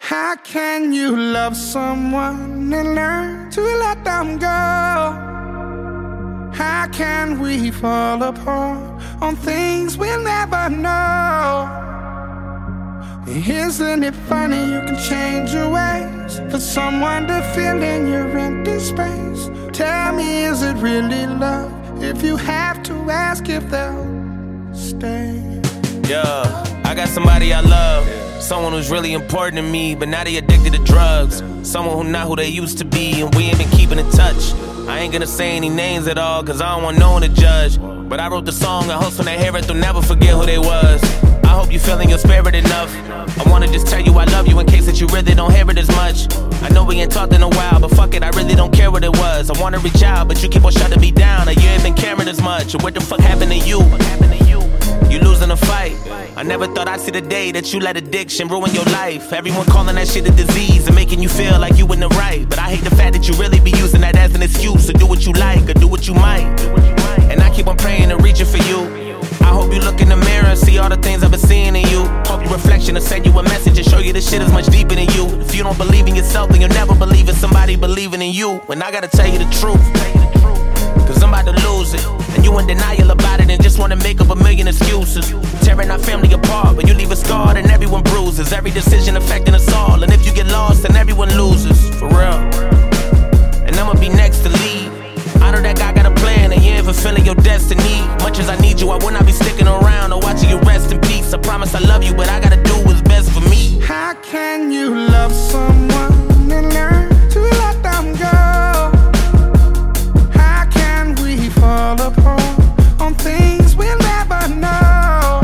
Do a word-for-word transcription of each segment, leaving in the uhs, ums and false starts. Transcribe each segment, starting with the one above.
How can you love someone and learn to let them go? How can we fall apart on things we'll never know? Isn't it funny you can change your ways for someone to fill in your empty space? Tell me, is it really love if you have to ask if they'll stay? Yeah, I got somebody I love, someone who's really important to me, but now they addicted to drugs. Someone who not who they used to be, and we ain't been keeping in touch. I ain't gonna say any names at all, cause I don't want no one to judge. But I wrote the song, I hope when they hear it, they'll never forget who they was. I hope you feeling your spirit enough. I wanna just tell you I love you in case that you really don't hear it as much. I know we ain't talked in a while, but fuck it, I really don't care what it was. I wanna reach out, but you keep on shutting me down, and you ain't been caring as much. What the fuck happened to you? You losing a fight. I never thought I'd see the day that you let addiction ruin your life. Everyone calling that shit a disease and making you feel like you in the right. But I hate the fact that you really be using that as an excuse to do what you like or do what you might. And I keep on praying and reaching for you. I hope you look in the mirror and see all the things I've been seeing in you. Hope your reflection will send you a message and show you this shit is much deeper than you. If you don't believe in yourself, then you'll never believe in somebody believing in you. And I gotta tell you the truth, cause I'm about to lose it, and you in denial about it and just wanna make up a million excuses. Tearing our family apart, but you leave us scarred and everyone bruises. Every decision affecting us all, and if you get lost, then everyone loses. For real. And I'ma be next to lead. I know that guy got a plan, and you ain't fulfilling your destiny. Much as I need you, I will not be sticking around or watching you rest in peace. I promise I love you, but I gotta do what's best for me. How can you love someone and learn to let them go? Fall apart on things we'll never know.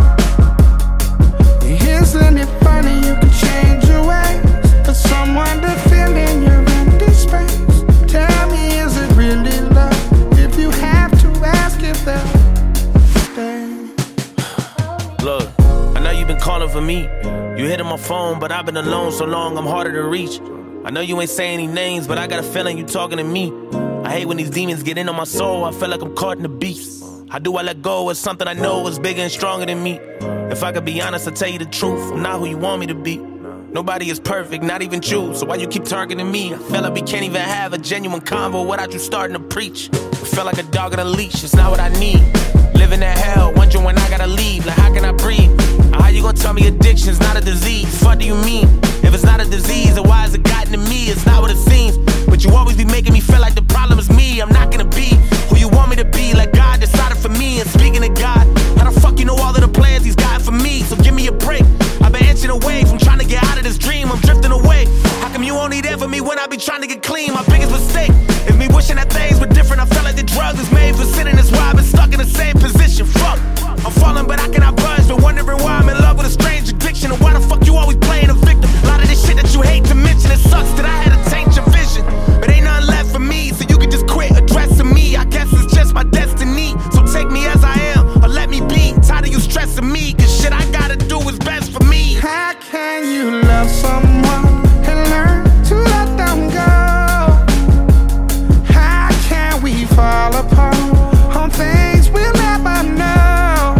Isn't it funny you can change your ways for someone to fill in your empty space? Tell me, is it really love if you have to ask if they'll stay? Look, I know you've been calling for me. You hitting my phone, but I've been alone so long I'm harder to reach. I know you ain't saying any names, but I got a feeling you talking to me. I hate when these demons get into my soul, I feel like I'm caught in the beast. How do I let go of something I know is bigger and stronger than me? If I could be honest, I'll tell you the truth, I'm not who you want me to be. Nobody is perfect, not even you, so why you keep targeting me? I feel like we can't even have a genuine convo without you starting to preach. I feel like a dog on a leash, it's not what I need. Living in hell, wondering when I gotta leave, like how can I breathe? How you gonna tell me addiction's not a disease? What do you mean? If it's not a disease, then why has it gotten to me? It's not what it seems. But you always be making me feel like the problem is me. I'm not gonna be who you want me to be, like God decided for me. And speaking of God, how the fuck you know all of the plans he's got for me? So give me a break. I've been inching away from trying to get out of this dream. I'm drifting away. How come you only there for me when I be trying to get clean? My biggest mistake is me wishing that things were different. I felt like the drugs is made for sinning. That's why I've been stuck in the same position. Fuck, I'm falling but I cannot budge. Been wondering why I'm in love with a strange addiction. And why the fuck you always playing a victim? A lot of this shit that you hate to mention, it sucks that I had to taint your vision. But ain't nothing left for me, so you can just quit addressing me. I guess it's just my destiny, so take me as I am, or let me be. Tired of you stressing me, cause shit I gotta do is best for me. How can you love someone and learn to let them go? How can we fall apart on things we'll never know?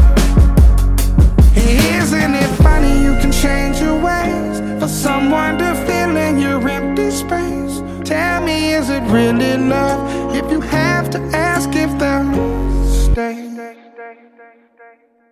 Isn't it funny you can change your ways for someone to fill in your empty space? Tell me, is it really love if you have to ask if they'll stay?